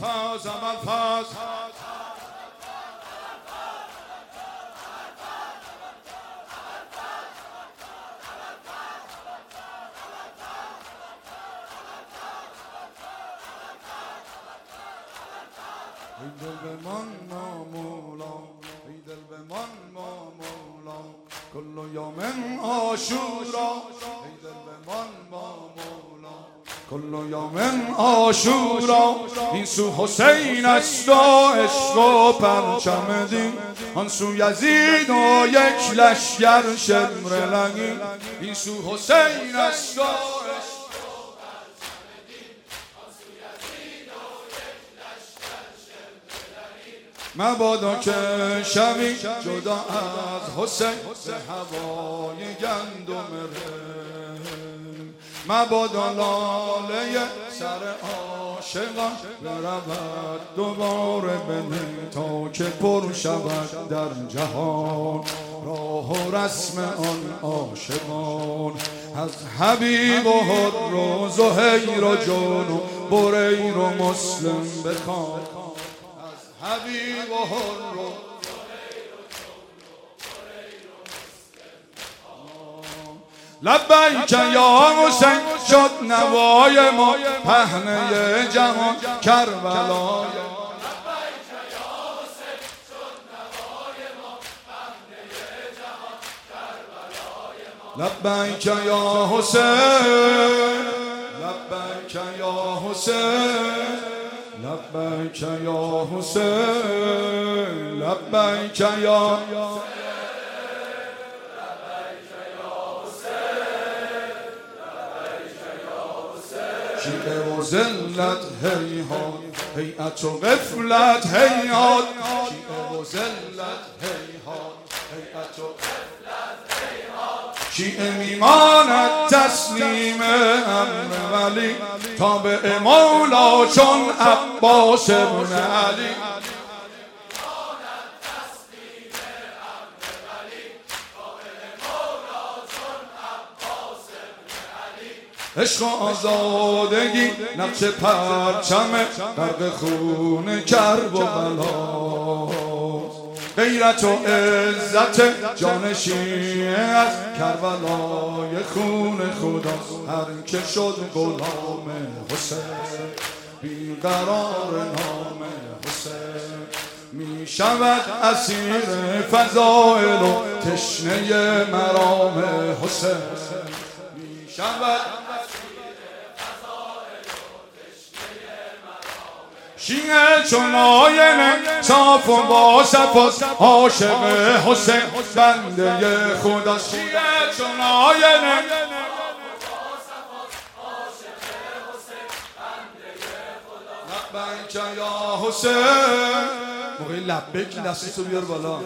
فاز فاز ای دل بمان ما مولا ای دل بمان ما مولا کل یوم عاشورا ای دل بمان ما مولا کل یوم عاشورا این سو حسین است و عشق و پرچم دین آن سو یزید و یک لشگر شمر لگین این سو حسین است و مبادا که شوی جدا از حسین به هوای گندم رنگ مبادا لاله سر عاشقان برود دوباره به نی تا که پر شود در جهان راه و رسم آن عاشقان از حبیب و حر و زهیر و جون و بریر و مسلم بخوان حبیب و حر و لبیک یا حسین شد نوای ما پهنه جهان کربلای لبیک یا حسین شد نوای ما پهنه جهان کربلای ما لبیک یا حسین لبیک یا حسین لبیک یا حسین لبیک یا شیعه و ذلت هیهات هیئت و غفلت هیهات شیعه و ذلت هیهات هیئت و غفلت هیهات شیعه میماند تسلیم امر ولی تابع مولا چون عباس ابن علی عشق و آزادگی نقش پرچم غرق خون کرب و بلا غیرت و عزت جان شیعه از کربلای خون خدا هر که شد غلام حسین بیقرار نام حسین می شود اسیر فضائل و تشنه مرام حسین می شود شیعه چون آینه صاف و با صفاست عاشق حسین بنده خدا شیعه چون آینه لبیک یا حسین موقعی لبیک دستیسو بیار بالا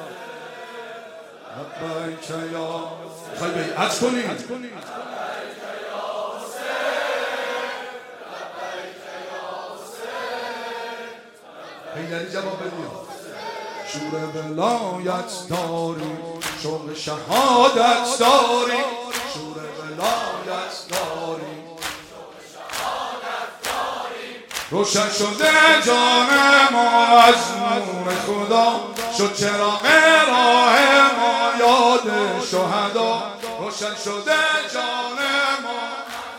لبیک یا خواهی بیعت کنی پیدری جواب بدیم شور ولایت داری شوق شهادت داری شور ولایت داری روشن شده جان ما از نور خدا شد چراغ راه ما یاد شهدا روشن شده جان ما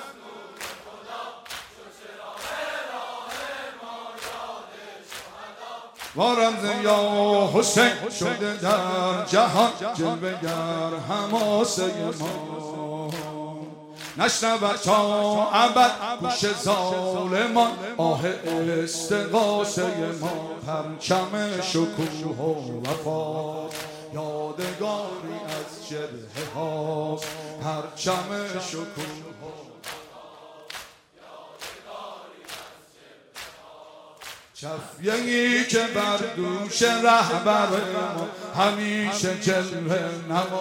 و رمز یا حسین شده در جهان جلوه‌گر حماسه ما نشنود تا ابد گوش ظالمان آه استغاثه ما پرچم شکوه و وفا یادگاری از جبهه ها پرچم شکوه چفیه‌ای که بر دوش رهبر ما همیشه جلوه نما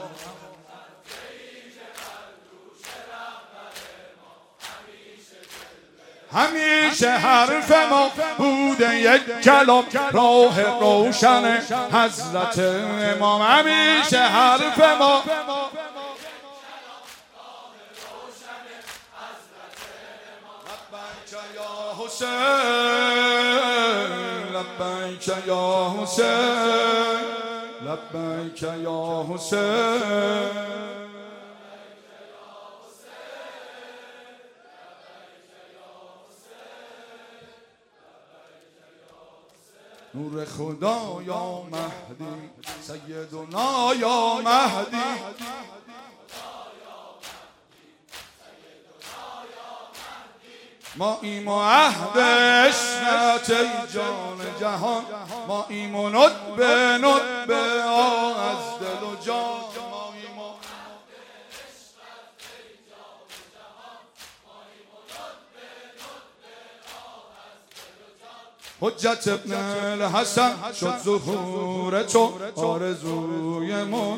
همیشه حرف ما بوده یک کلام راه روشن حضرت امام همیشه حرف ما لبیک یا حسین لبیک یا حسین لبیک یا حسین نور خدا یا مهدی سیدنا یا مهدی ما ایم و عهد عشقت ای جان جهان ما ایم و ندبه ندبه از دل و جان ما ایم و حجت ابن الحسن شد ظهور تو آرزوی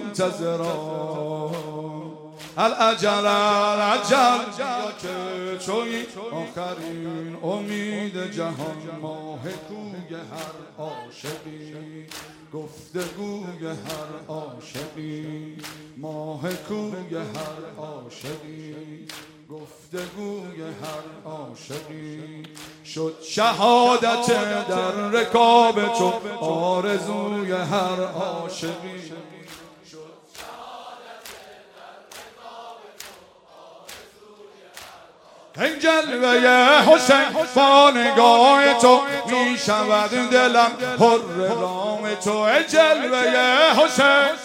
منتظران الاجل الاجل بیا که تویی آخرین امید جهان ماه کوی هر عاشقی گفتگوی هر عاشقی ماه کوی هر عاشقی گفتگوی هر عاشقی شد شهادت در رکاب تو آرزوی هر عاشقی این جلوه حسین با نگاه تو می شود دلم پر رام تو ای جلوه حسین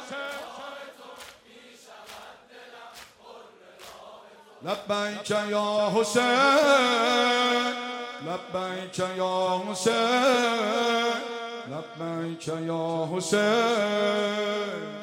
لبیک یا حسین لبیک یا حسین لبیک یا حسین